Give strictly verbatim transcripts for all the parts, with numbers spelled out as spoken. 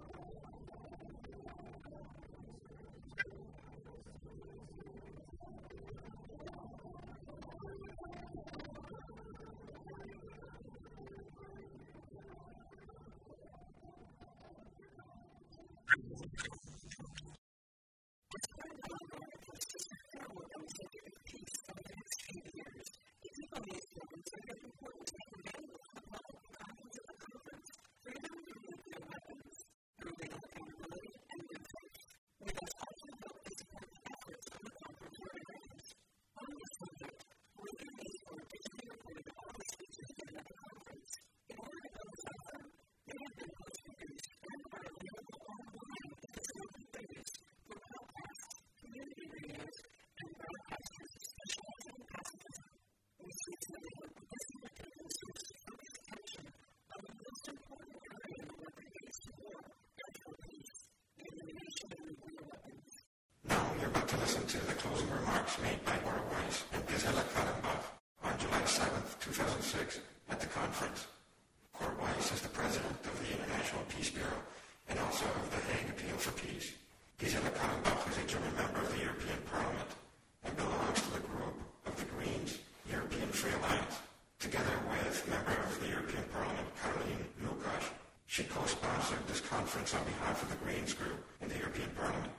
Made by Cora Weiss and Gisela Kallenbach on July seventh, two thousand six at the conference. Cora Weiss is the president of the International Peace Bureau and also of the Hague Appeal for Peace. Gisela Kallenbach is a German member of the European Parliament and belongs to the group of the Greens European Free Alliance. Together with member of the European Parliament Caroline Lucas, she co-sponsored this conference on behalf of the Greens group in the European Parliament.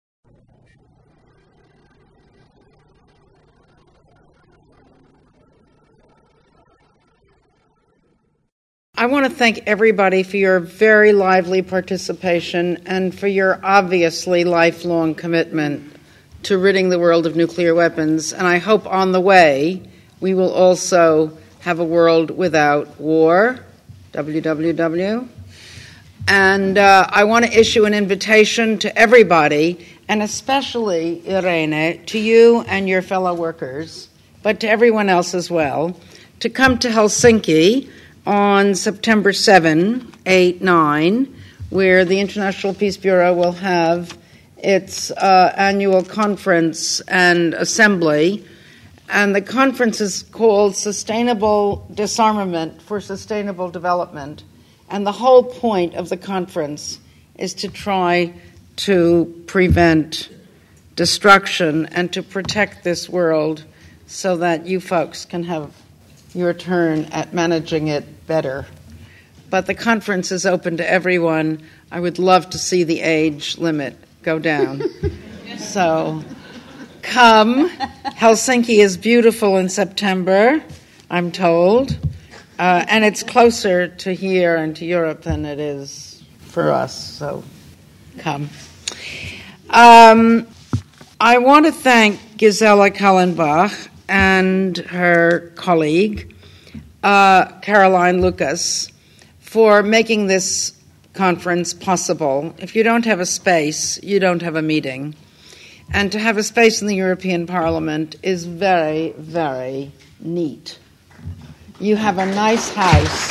I want to thank everybody for your very lively participation and for your obviously lifelong commitment to ridding the world of nuclear weapons. And I hope on the way we will also have a world without war, W W W. And uh, I want to issue an invitation to everybody, and especially, Irene, to you and your fellow workers, but to everyone else as well, to come to Helsinki on September seventh, eighth, ninth, where the International Peace Bureau will have its uh, annual conference and assembly. And the conference is called Sustainable Disarmament for Sustainable Development. And the whole point of the conference is to try to prevent destruction and to protect this world so that you folks can have your turn at managing it better. But the conference is open to everyone. I would love to see the age limit go down. So come. Helsinki is beautiful in September, I'm told. Uh, and it's closer to here and to Europe than it is for us. So come. Um, I want to thank Gisela Kallenbach and her colleague, uh, Caroline Lucas, for making this conference possible. If you don't have a space, you don't have a meeting. And to have a space in the European Parliament is very, very neat. You have a nice house.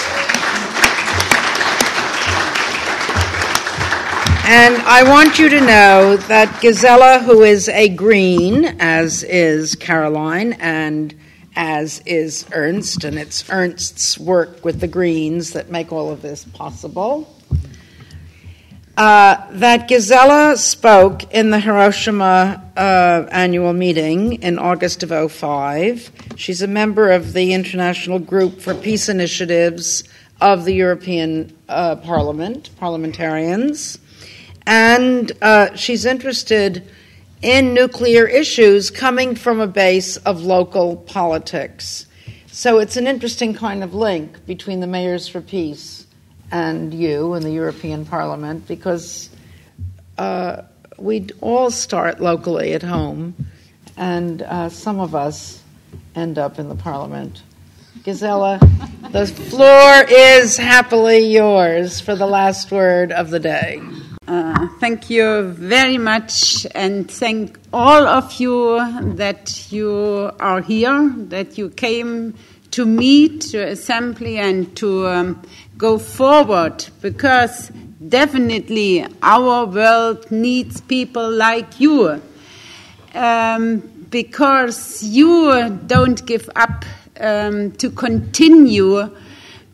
And I want you to know that Gisela, who is a Green, as is Caroline, and as is Ernst, and it's Ernst's work with the Greens that make all of this possible, uh, that Gisela spoke in the Hiroshima uh, annual meeting in August of oh five. She's a member of the International Group for Peace Initiatives of the European uh, Parliament, parliamentarians. And uh, she's interested in nuclear issues coming from a base of local politics. So it's an interesting kind of link between the Mayors for Peace and you and the European Parliament, because uh, we all start locally at home, and uh, some of us end up in the Parliament. Gisela, the floor is happily yours for the last word of the day. Uh, thank you very much, and thank all of you that you are here, that you came to meet, to assembly, and to um, go forward, because definitely our world needs people like you, um, because you don't give up um, to continue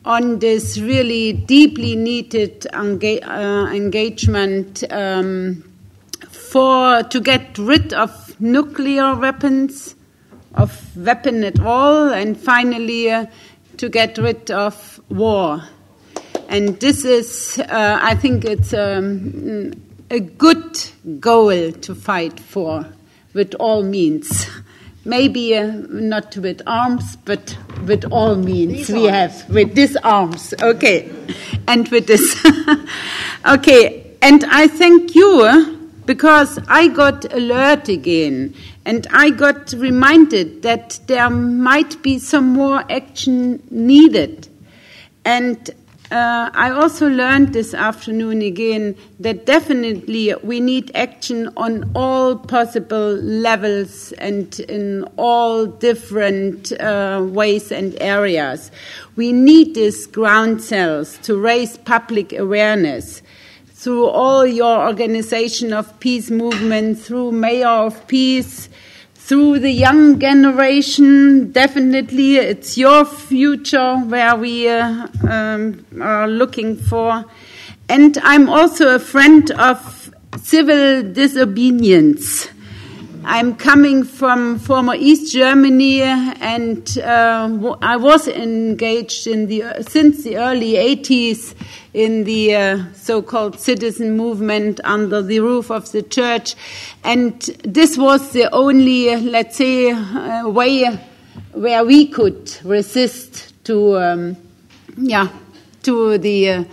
on this really deeply needed enga- uh, engagement um, for to get rid of nuclear weapons, of weapon at all, and finally uh, to get rid of war. And this is, uh, I think it's um, a good goal to fight for with all means. Maybe uh, not with arms, but with all means. These we arms. have, with these arms. Okay. And with this. Okay. And I thank you because I got alert again. And I got reminded that there might be some more action needed. And Uh, I also learned this afternoon again that definitely we need action on all possible levels and in all different uh, ways and areas. We need these ground cells to raise public awareness through all your organization of peace movement, through Mayor of Peace, through the young generation. Definitely it's your future where we uh, um, are looking for. And I'm also a friend of civil disobedience. I'm coming from former East Germany, and uh, I was engaged in the since the early eighties in the uh, so-called citizen movement under the roof of the church, and this was the only, uh, let's say, uh, way where we could resist to, um, yeah, to the uh,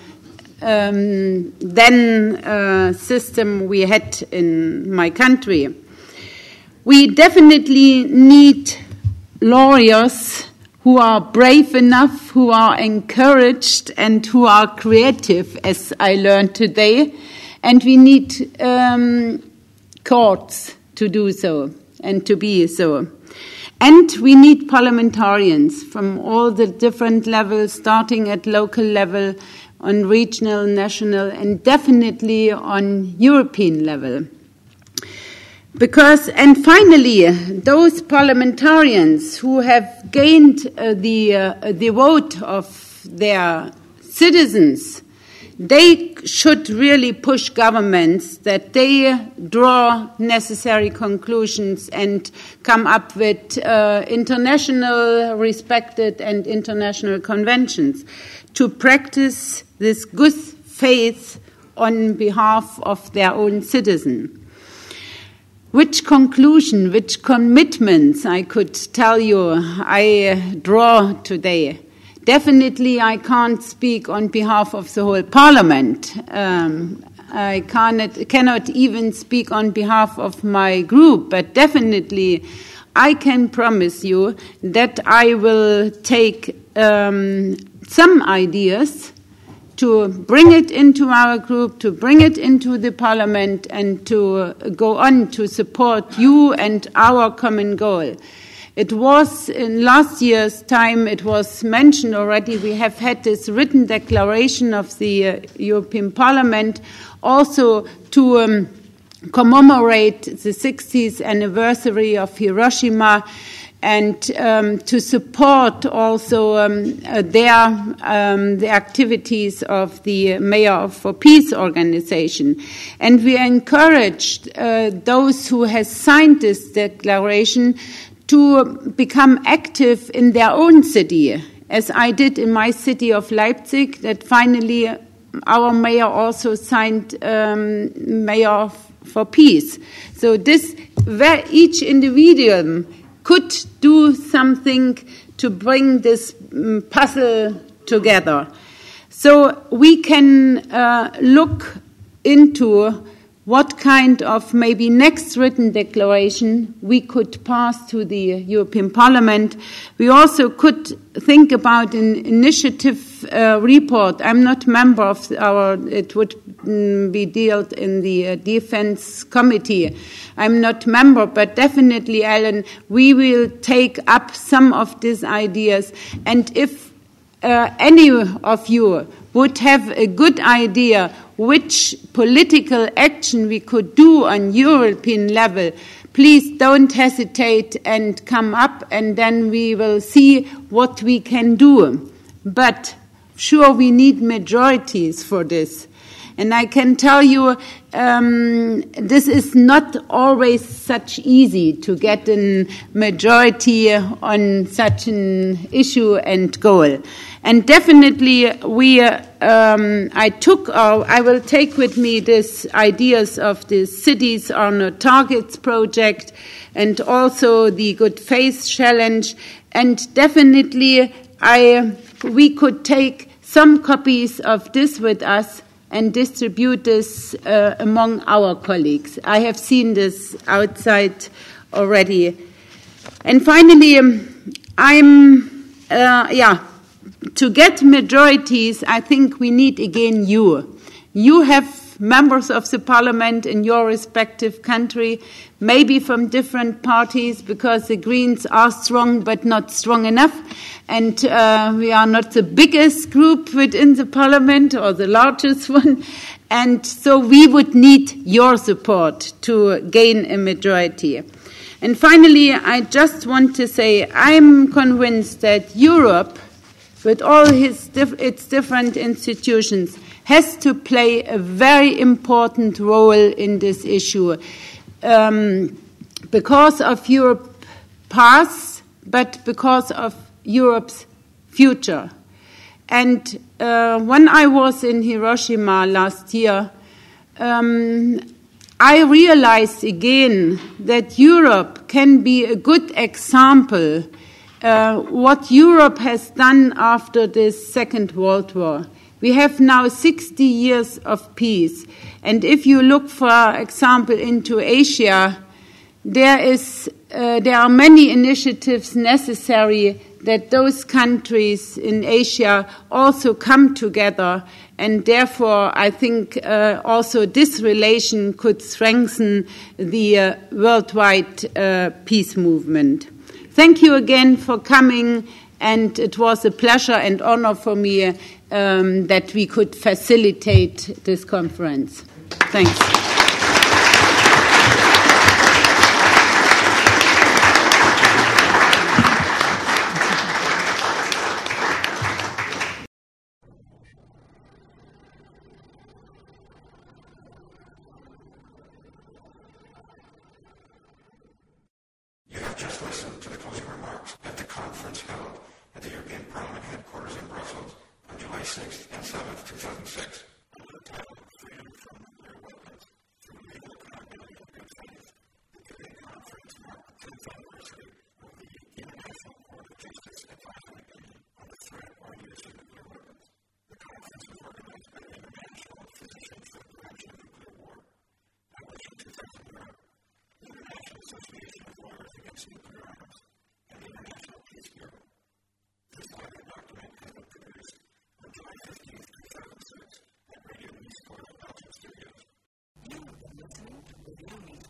um, then uh, system we had in my country. We definitely need lawyers who are brave enough, who are encouraged, and who are creative, as I learned today. And we need um, courts to do so and to be so. And we need parliamentarians from all the different levels, starting at local level, on regional, national, and definitely on European level. Because, and finally, those parliamentarians who have gained uh, the uh, the vote of their citizens, they should really push governments that they draw necessary conclusions and come up with uh, international respected and international conventions to practice this good faith on behalf of their own citizens. Which conclusion, which commitments, I could tell you, I draw today. Definitely I can't speak on behalf of the whole Parliament. Um, I cannot, cannot even speak on behalf of my group, but definitely I can promise you that I will take um, some ideas to bring it into our group, to bring it into the Parliament, and to go on to support you and our common goal. It was in last year's time, it was mentioned already, we have had this written declaration of the uh, European Parliament also to um, commemorate the sixtieth anniversary of Hiroshima, and um, to support also um, uh, their um, the activities of the Mayor for Peace organization. And we encouraged uh, those who have signed this declaration to become active in their own city, as I did in my city of Leipzig, that finally our mayor also signed um, Mayor for Peace. So this, where each individual could do something to bring this um, puzzle together. So we can uh, look into what kind of maybe next written declaration we could pass to the European Parliament. We also could think about an initiative uh, report. I'm not member of our, it would um, be dealt in the uh, Defense Committee. I'm not member, but definitely, Alan, we will take up some of these ideas. And if uh, any of you would have a good idea which political action we could do on European level, please don't hesitate and come up, and then we will see what we can do. But sure we need majorities for this. And I can tell you, um, this is not always such easy to get a majority on such an issue and goal. And definitely, we, uh, um, I took, or I will take with me these ideas of the Cities are No Targets project, and also the Good Faith Challenge. And definitely, I, we could take some copies of this with us and distribute this uh, among our colleagues. I have seen this outside already. And finally, um, I'm, uh, yeah, to get majorities, I think we need again you. You have members of the parliament in your respective country, maybe from different parties, because the Greens are strong but not strong enough. And uh, we are not the biggest group within the parliament or the largest one. And so we would need your support to gain a majority. And finally, I just want to say I'm convinced that Europe, with all his diff- its different institutions, has to play a very important role in this issue um, because of Europe's past, but because of Europe's future. And uh, when I was in Hiroshima last year, um, I realized again that Europe can be a good example uh, what Europe has done after this Second World War. We have now sixty years of peace. And if you look, for example, into Asia, there is uh, there are many initiatives necessary that those countries in Asia also come together. And therefore, I think uh, also this relation could strengthen the uh, worldwide uh, peace movement. Thank you again for coming. And it was a pleasure and honor for me um, that we could facilitate this conference. Thanks. You have just listened to the closing remarks at the conference held at the European Parliament headquarters in Brussels on July sixth and seventh, two thousand six. Under the title Freedom from Nuclear Weapons to Enable Accountability and Good Faith, the European Conference marked the tenth anniversary of the International Court of Justice Advisory Opinion on the threat or use of nuclear weapons. The conference was organized by the International Physicians for the Prevention of Nuclear War, published in two thousand Europe, the International Association of Lawyers Against Nuclear Arms, and the International Peace Bureau. This larger document has been produced on July fifteenth, two thousand six at Radio East Coast Belgium Studios. You have been listening to the Viewing.